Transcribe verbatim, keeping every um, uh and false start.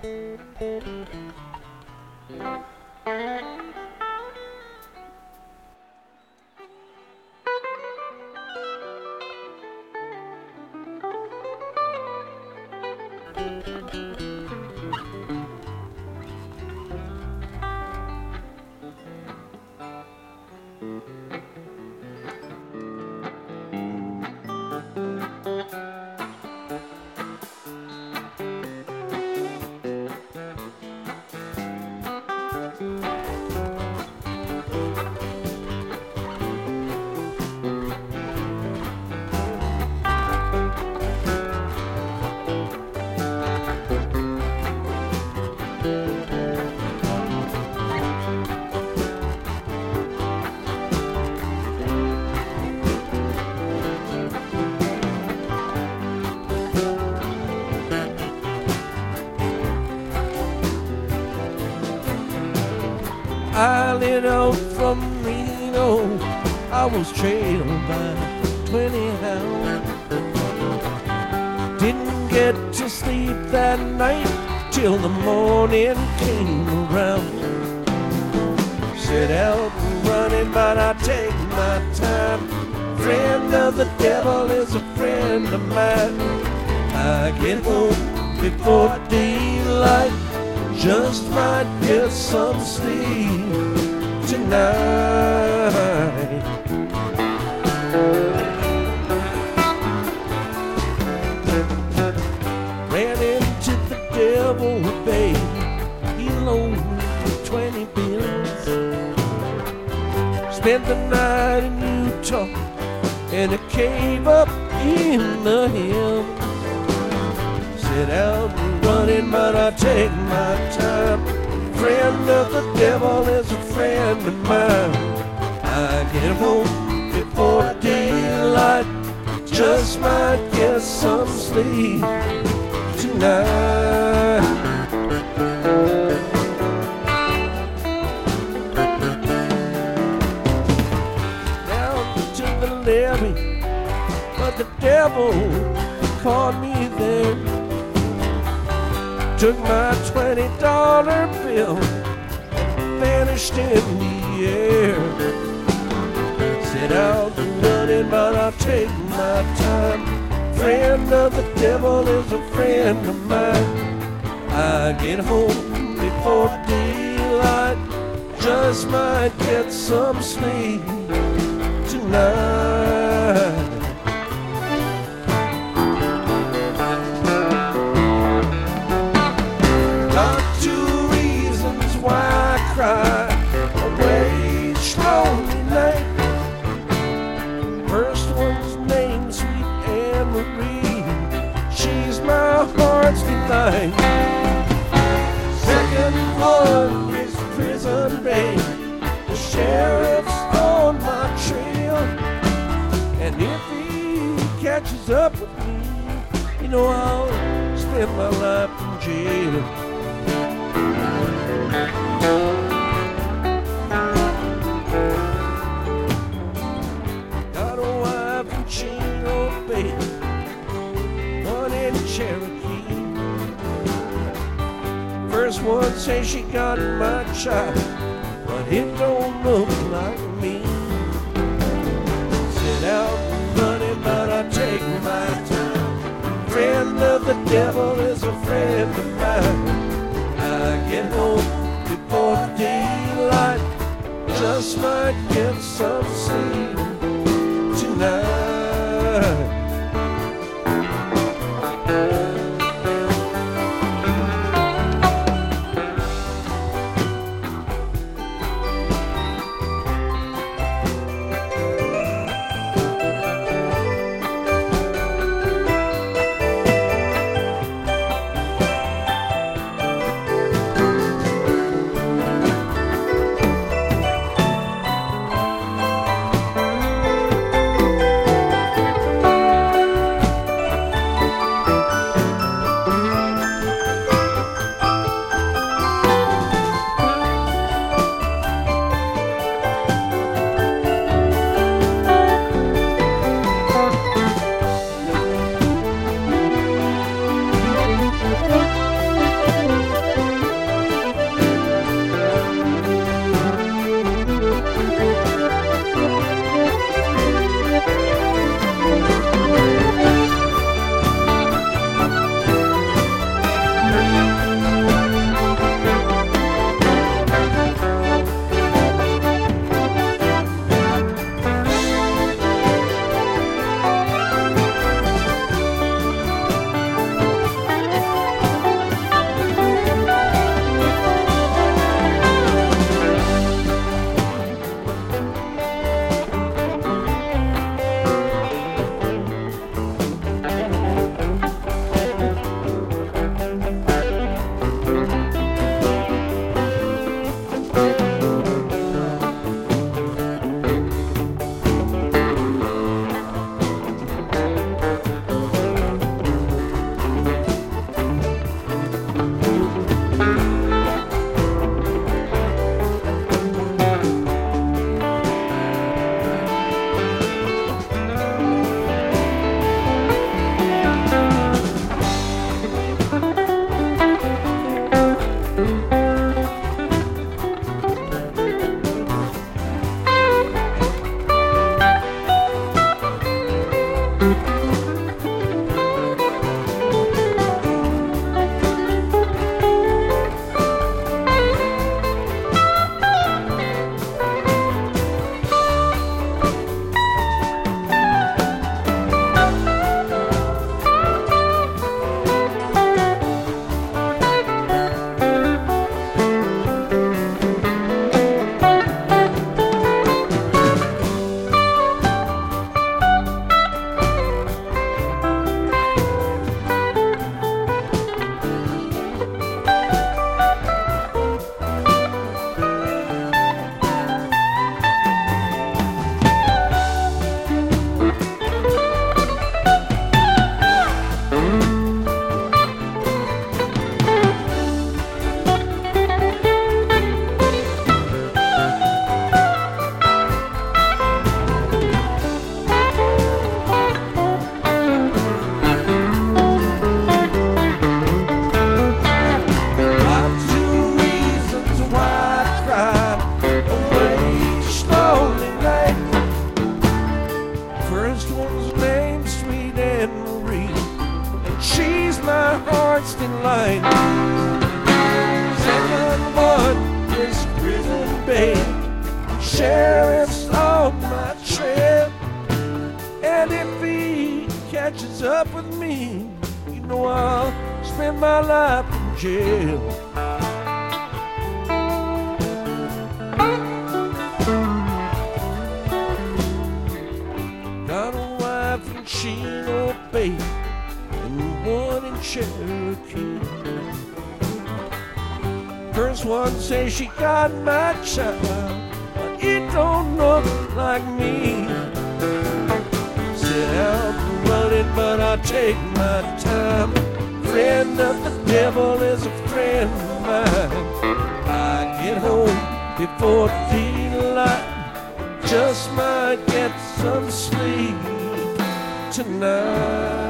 I lit out from Reno, I was trailed by twenty hounds. Didn't get to sleep that night till the morning came around. Set out running, but I take my time. Friend of the devil is a friend of mine. I get home before daylight, just might get some sleep tonight. Ran into the devil, baby. He loaned me twenty bills. Spent the night in Utah in a cave up in the hill. Set out running, but I take my time. Friend of the devil is a friend of mine. I get home before daylight, just might get some sleep tonight. Down to the levee, but the devil caught me there. Took my twenty dollar bill and vanished in the air. Set out running, but I take my time. Friend of the devil is a friend of mine. I get home before daylight, just might get some sleep tonight. Cry a wage lonely night. First one's named Sweet Anne Marie. She's my heart's delight. Second one is Prison Bay. The sheriff's on my trail, and if he catches up with me, you know I'll spend my life in jail. Got a wife in Chino Bay, one in Cherokee. First one says she got my child, but it don't look like me. Set out running, but I take my time. Friend of the devil is a friend of mine. I get home before daylight, just might get some sleep tonight. light. Second one is prison babe. Sheriff's on my trail, and if he catches up with me, you know I'll spend my life in jail. Got a wife in Chino Bay and one in Cherokee. First one says she got my child, but it don't look like me. Sit out running, but I take my time. Friend of the devil is a friend of mine. I get home before daylight, just might get some sleep tonight.